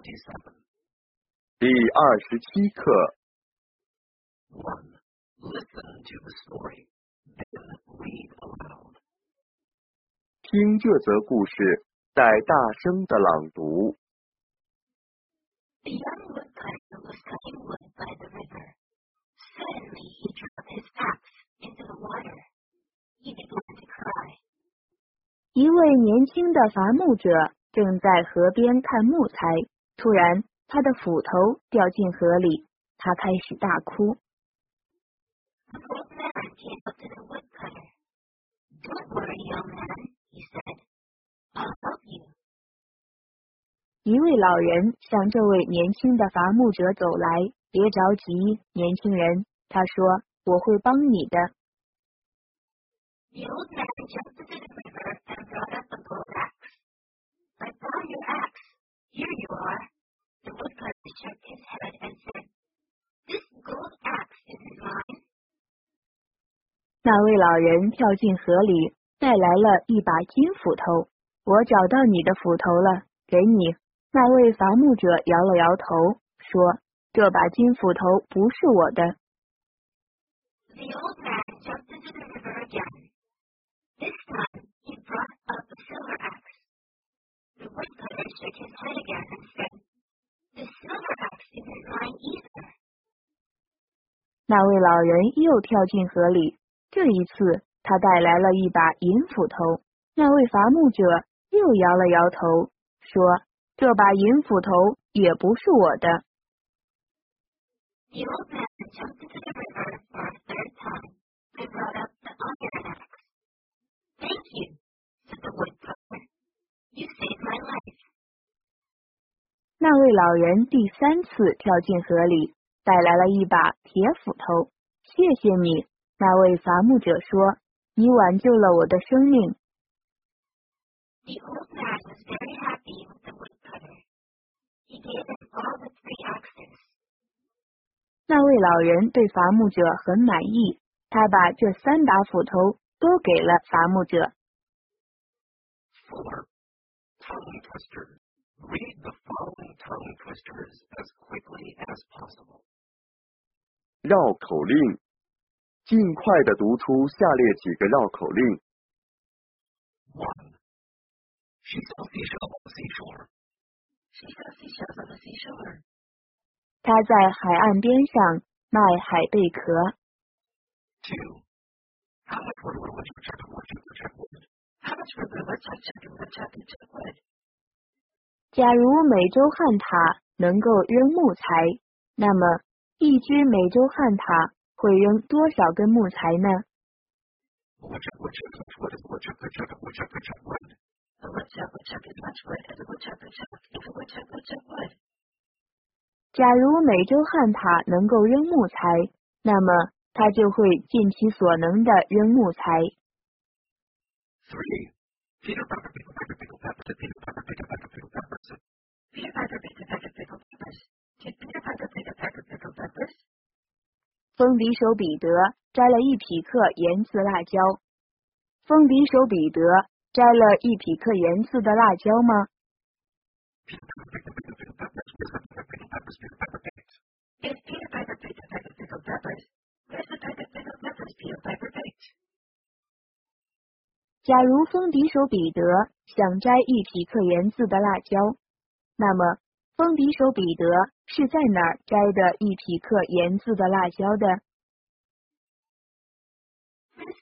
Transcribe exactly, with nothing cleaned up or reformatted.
twenty-seven. 第二十七课。 one. Listen to the story, then read aloud. 听这则故事，再大声地朗读。 The young woodcutter was cutting wood by the river. Suddenly he dropped his axe into the water. He began to cry. 一位年轻的伐木者正在河边看木材，突然他的斧头掉进河里，他开始大哭。 The old man came up to the woodcutter. Don't worry, young man, he said. I'll help you. 一位老人向这位年轻的伐木者走来，别着急，年轻人，他说，我会帮你的。 The old man jumped into the river and brought up a gold axe. I found your axe. Here you are. The woodcutter shook his head and said, This gold axe isn't mine. 那位老人跳进河里，带来了一把金斧头。我找到你的斧头了，给你。那位伐木者摇了摇头，说，这把金斧头不是我的。 The old man jumped into the river again. This time he brought up a silver axe. The woodcutter shook his head again and said, The silver axe isn't mine either. 那位老人又跳进河里，这一次他带来了一把银斧头。那位伐木者又摇了摇头，说，这把银斧头也不是我的。 The old man jumped into the river for a third time and brought up the iron axe. Thank you, said the woodcutter. You saved my life. 那位老人第三次跳进河里，带来了一把铁斧头。谢谢你，那位伐木者说，你挽救了我的生命。 The old man was very happy with the woodcutter. He gave him all the three axes. 那位老人对伐木者很满意，他把这三把斧头都给了伐木者。 four. Tongue twisters. Read the following tongue twisters as quickly as possible. 绕口令，尽快地读出下列几个绕口令。 one. She sells seashells on the seashore. She sells seashells on the seashore. 他在海岸边上卖海贝壳。 two. How much wood would a woodchuck chuck and woodchuck woodchuck wood? How much wood would a woodchuck chuck and woodchuck woodchuck wood? 假如美洲旱獭能够扔木材，那么一只美洲旱獭会扔多少根木材呢？ A woodchuck woodchuck as much wood as a woodchuck could chuck a woodchuck woodchuck wood. A woodchuck would chuck as much wood as a woodchuck would chuck if a woodchuck woodchuck wood. 假如美洲旱獭能够扔木材，那么它就会尽其所能的扔木材。 three. Peter Piper pickle Piper pickle peppers. Did Peter Piper pick a pecker pickle peppers? Peter Piper picked a peck of pickled peppers. Did Peter Piper pick a peck of pickled peppers? 风笛手彼得摘了一匹克盐渍辣椒。风笛手彼得摘了一匹克盐渍的辣椒吗？ Peter Piper picked a peck of pickled peppers. Where's the peck of pickled peppers Peter Piper picked? If Peter Piper picked a peck of pickled peppers, where's the peck of pickled peppers Peter Piper picked? 假如风笛手彼得想摘一匹克盐渍的辣椒，那么风笛手彼得是在哪儿摘的一匹克盐渍的辣椒的？